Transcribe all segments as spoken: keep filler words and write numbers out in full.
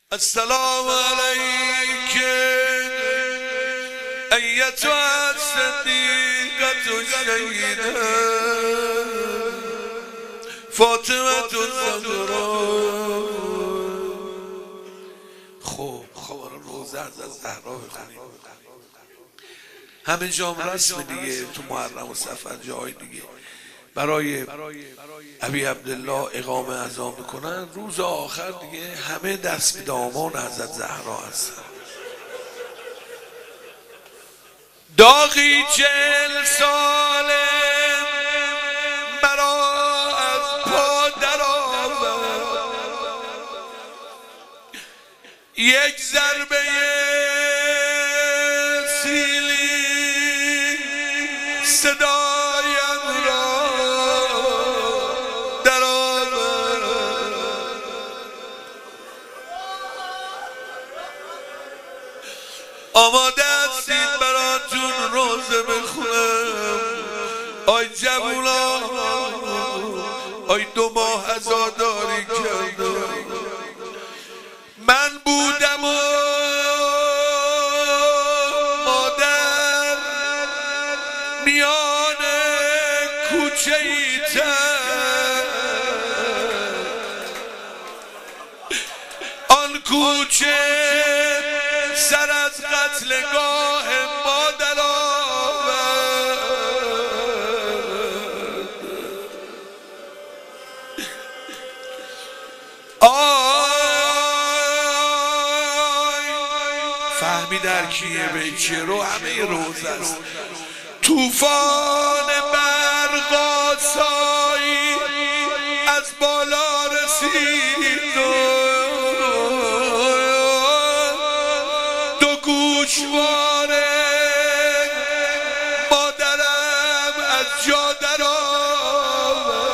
السلام عليك أيتها الصديقة الشهيدة فاطمة الزهراء. خب خبر روزه از زهرا بخونیم. همه جام رسم دیگه، تو محرم و صفر جای دیگه برای ابی عبدالله اقامه اذان میکنن. روز آخر دیگه همه دست به دامان حضرت زهرا هستن. داغی چل ساله مرا از پا در آورد، یک ضربه سیلی صدایم را در آورد. آماده هستید براتون روزه بخونم. آی جوونا، آی دو ماه عزاداری کردم. من بودم و مادر میان کوچه ای تر، آن کوچه سر از قتلگاه مادر آورد. فهمی در کیه بیچه رو همه روز است. توفان برقاسایی از بالا رسید، دو گوشواره مادرم از جا در آورد.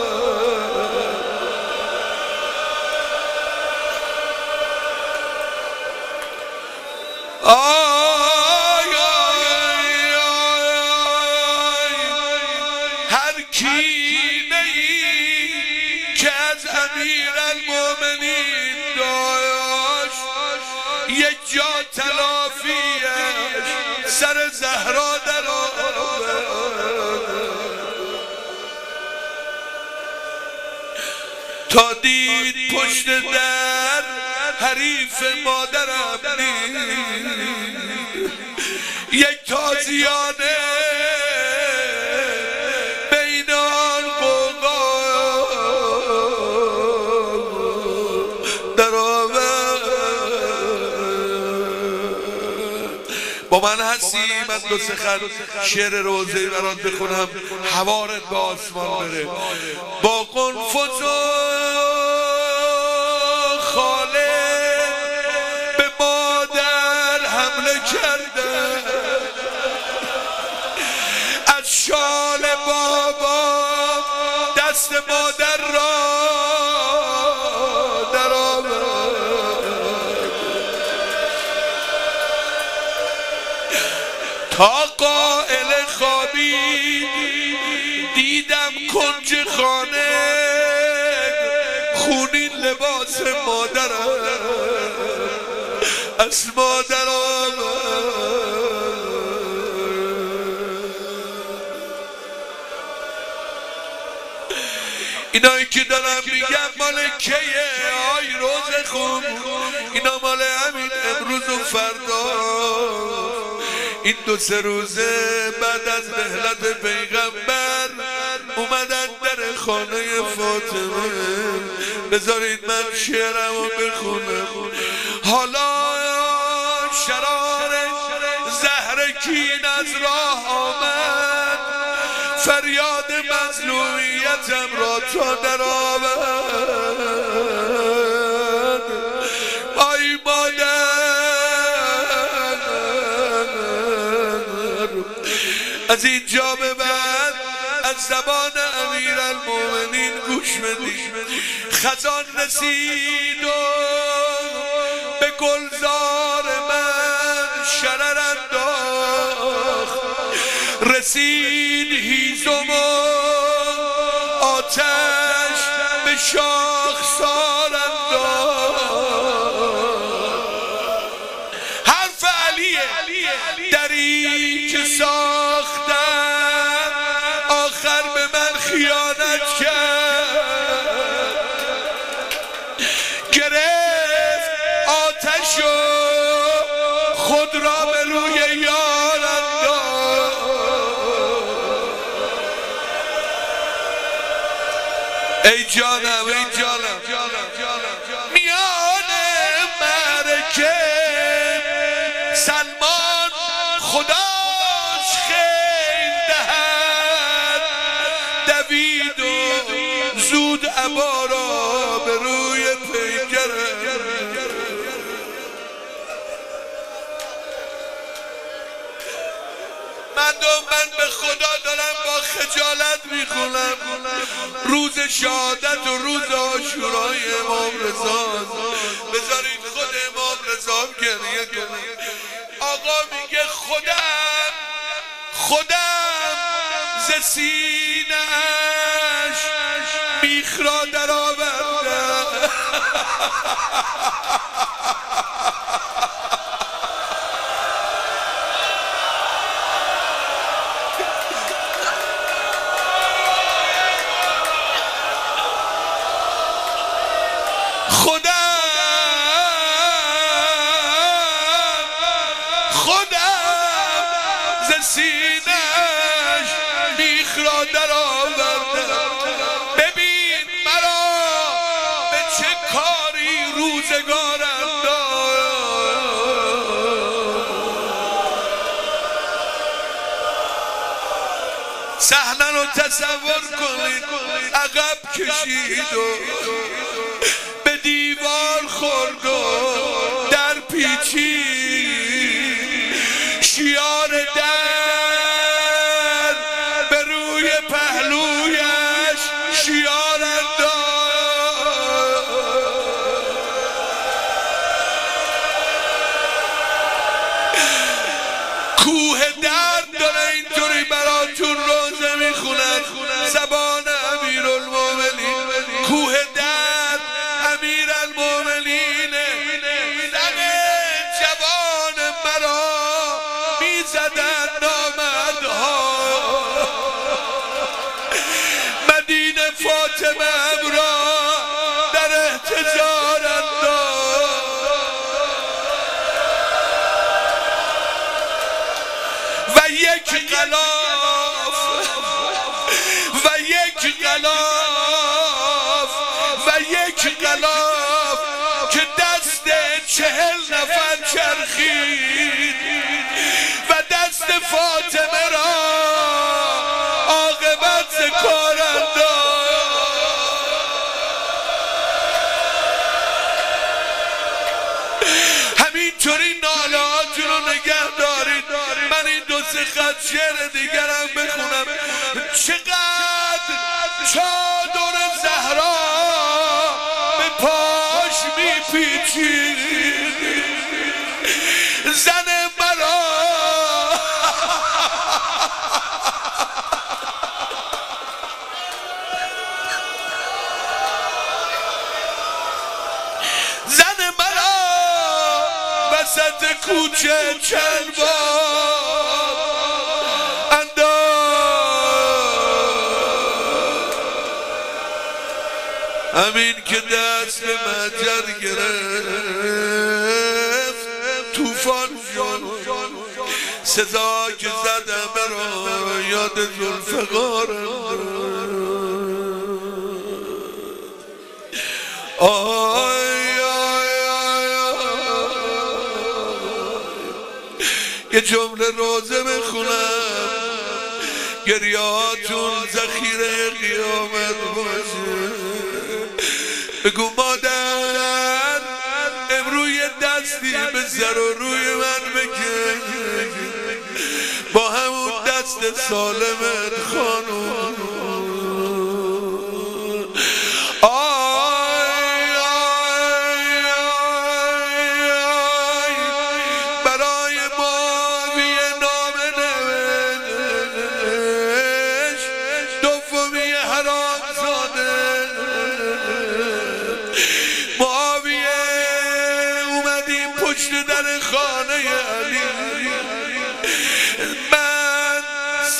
آی آی آی هر کینه‌ای که از امیرالمومنین داشت یک جا تلافیش سر زهرا در آورد. تا دید پشت در حریف مادرم نیست، یک تازیانه بین آن قوقا در آورد. با من هستی؟ من دو سه خط شعر روزه برات بخونم، حوارت به آسمان بره. با قنفذ خاله به مادر حمله کرده، از شال بابا دست مادر را در آورد. تا قائل خوابی دیدم کنج خانه خونین لباس مادرم از مادر آورد. اینایی که دارم میگم مال کیه؟ آی روز خوب، اینا مال همین امروز و فردا. این دو سه روزه بعد از رحلت پیغمبر اومدن در خانه فاطمه. بذارید من شعرمو بخونم. حالا شرار زهر کین از راه آمد، فریاد مظلومیتم را تا در آورد. آی مادر، از اینجا به بعد از زبان امیرالمومنین گوش بدید. خزان رسید و به گلزار من شرر انداخت، رسید هیزم و آتش به شاخسار انداخت. دری که ساختم آخر به من خیانت کرد، گرفت آتش و خود را به روی یار انداخت. ای جانم ای جانم میان مرکه سلمان خداش خیل دهد، دوید و زود عبا را به روی پیکر. مردم من به خدا دارم با خجالت میخونم روز شهادت و روز عاشورای امام رضا. بذارید خود امام رضا گریه کنه. آقا میگه خودم خودم ز سینه‌اش میخ را در آوردم. خودم خودم ز سینه‌اش میخ را در آوردم. ببین مرا به چه کاری روزگارم داد. صحنه رو تصور کنید، عقب کشید و به دیوار خورد و در پیچی، شیار در به روی پهلویش شیار انداخت. کوه درد داره اینطوری براتون روزه میخونن زبان امیرالمومنین. کوه درد امیرالمومنین زن جوان مرا میزدن نامردها. مدینه فاطمه را در احتضار انداخت و یک غلاف و یک غلاف و یک غلاف که دست چهل نفر چرخید و دست فاطمه را عاقبت ز کار انداخت. همینطوری ناله‌هاتون رو نگه دارید. من این دو سه خط شعر دیگرم بخونم. چقدر چادر زهرا به پاش میپیچید زن مرا. زن مرا وسط کوچه چند بار انداخت. همین که دست به مجر گرفت طوفان شد. صدا که زدم مرا یاد ذوالفقار آی آی آی یه جمله روزه بخونم گریهاتون ذخیره قیامت باشه. بگو مادر امروی دستی به سر و روی من بکن با همون دست سالمت خانوم. آی آی آی آی برای معاویه نامه نوشت دومی حرامزاده. معاویه اومدیم پشت در خانه علی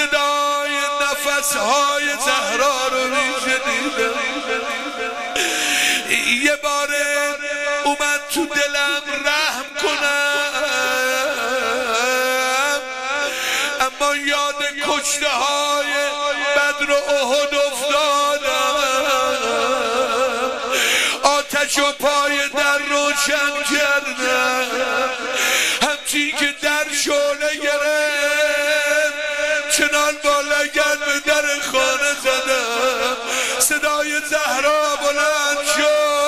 صدای نفسهای زهرا رو میشنیدم. یه باره اومد تو دلم رحم کنم، اما یاد کشته های بدر و احد افتادم. آتش و پای در روشن کردم، همچین که در شعله گرفت چنان با لگد به در خانه زدم. صدای زهرا بلند شد،